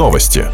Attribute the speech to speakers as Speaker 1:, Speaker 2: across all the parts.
Speaker 1: Новости.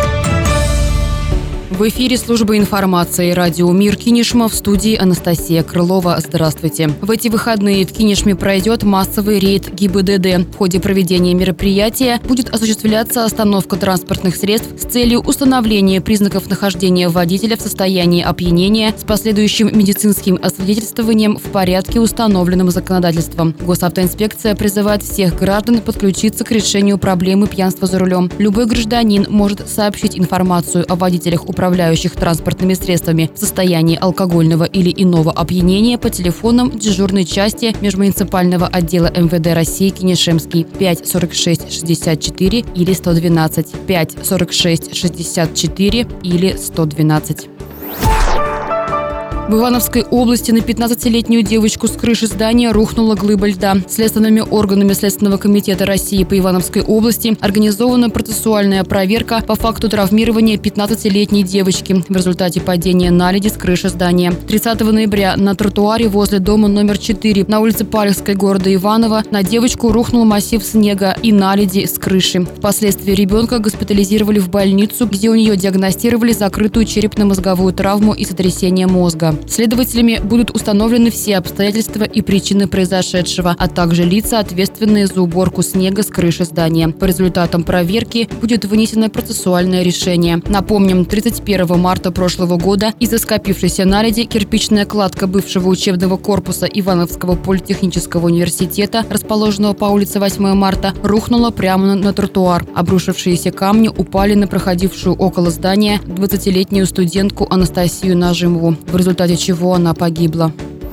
Speaker 2: В эфире служба информации «Радио Мир» Кинешма, в студии Анастасия Крылова. Здравствуйте. В эти выходные в Кинешме пройдет массовый рейд ГИБДД. В ходе проведения мероприятия будет осуществляться остановка транспортных средств с целью установления признаков нахождения водителя в состоянии опьянения с последующим медицинским освидетельствованием в порядке, установленном законодательством. Госавтоинспекция призывает всех граждан подключиться к решению проблемы пьянства за рулем. Любой гражданин может сообщить информацию о водителях, управляющих транспортными средствами в состоянии алкогольного или иного опьянения по телефонам дежурной части межмуниципального отдела МВД России Кинешемский 5 46 64 или 112, 5 46 64 или 112. В Ивановской области на 15-летнюю девочку с крыши здания рухнула глыба льда. Следственными органами Следственного комитета России по Ивановской области организована процессуальная проверка по факту травмирования 15-летней девочки в результате падения наледи с крыши здания. 30 ноября на тротуаре возле дома номер 4 на улице Палехской города Иваново на девочку рухнул массив снега и наледи с крыши. Впоследствии ребенка госпитализировали в больницу, где у нее диагностировали закрытую черепно-мозговую травму и сотрясение мозга. Следователями будут установлены все обстоятельства и причины произошедшего, а также лица, ответственные за уборку снега с крыши здания. По результатам проверки будет вынесено процессуальное решение. Напомним, 31 марта прошлого года из-за скопившейся наледи кирпичная кладка бывшего учебного корпуса Ивановского политехнического университета, расположенного по улице 8 марта, рухнула прямо на тротуар. Обрушившиеся камни упали на проходившую около здания 20-летнюю студентку Анастасию Нажимову, в результате чего она погибла.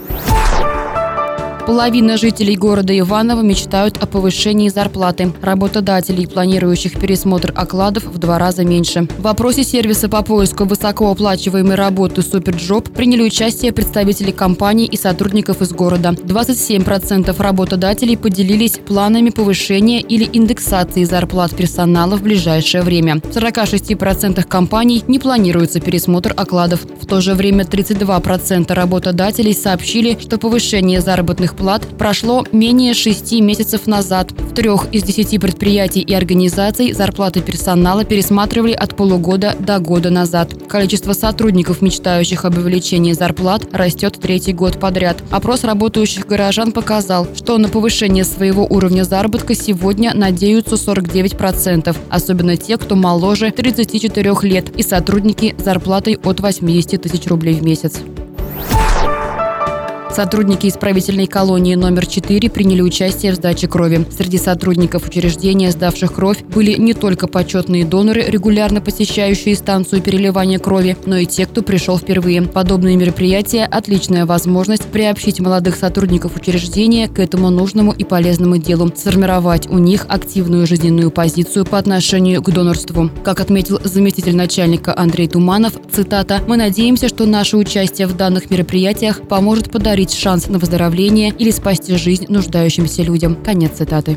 Speaker 2: Половина жителей города Иваново мечтают о повышении зарплаты. Работодателей, планирующих пересмотр окладов, в 2 раза меньше. В опросе сервиса по поиску высокооплачиваемой работы «Суперджоп» приняли участие представители компаний и сотрудников из города. 27% работодателей поделились планами повышения или индексации зарплат персонала в ближайшее время. В 46% компаний не планируется пересмотр окладов. В то же время 32% работодателей сообщили, что повышение заработных плат прошло менее 6 месяцев назад. В 3 из 10 предприятий и организаций зарплаты персонала пересматривали от полугода до года назад. Количество сотрудников, мечтающих об увеличении зарплат, растет 3-й год подряд. Опрос работающих горожан показал, что на повышение своего уровня заработка сегодня надеются 49%, особенно те, кто моложе 34 лет, и сотрудники с зарплатой от 80 тысяч рублей в месяц. Сотрудники исправительной колонии номер 4 приняли участие в сдаче крови. Среди сотрудников учреждения, сдавших кровь, были не только почетные доноры, регулярно посещающие станцию переливания крови, но и те, кто пришел впервые. Подобные мероприятия – отличная возможность приобщить молодых сотрудников учреждения к этому нужному и полезному делу, сформировать у них активную жизненную позицию по отношению к донорству. Как отметил заместитель начальника Андрей Туманов, цитата: «Мы надеемся, что наше участие в данных мероприятиях поможет подарить шанс на выздоровление или спасти жизнь нуждающимся людям». Конец цитаты.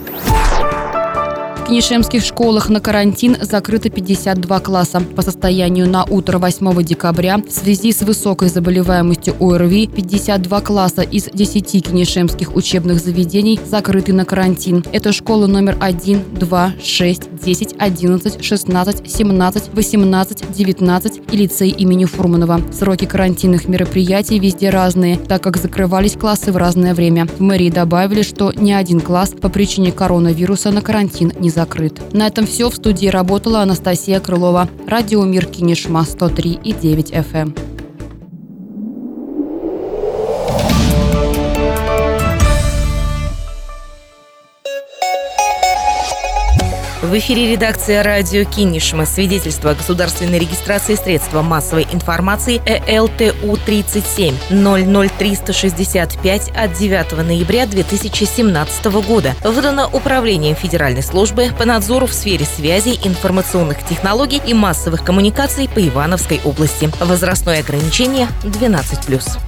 Speaker 2: В кинешемских школах на карантин закрыто 52 класса. По состоянию на утро 8 декабря в связи с высокой заболеваемостью ОРВИ 52 класса из 10 кинешемских учебных заведений закрыты на карантин. Это школы номер 1, 2, 6, 10, 11, 16, 17, 18, 19 и лицей имени Фурманова. Сроки карантинных мероприятий везде разные, так как закрывались классы в разное время. В мэрии добавили, что ни один класс по причине коронавируса на карантин не закрыт. На этом все. В студии работала Анастасия Крылова. Радио Мир Кинешма 103,9 FM.
Speaker 3: В эфире редакция радио Кинешма. Свидетельство о государственной регистрации средства массовой информации ЭЛТУ-37 00365 от 9 ноября 2017 года. Выдано Управлением Федеральной службы по надзору в сфере связи, информационных технологий и массовых коммуникаций по Ивановской области. Возрастное ограничение 12+.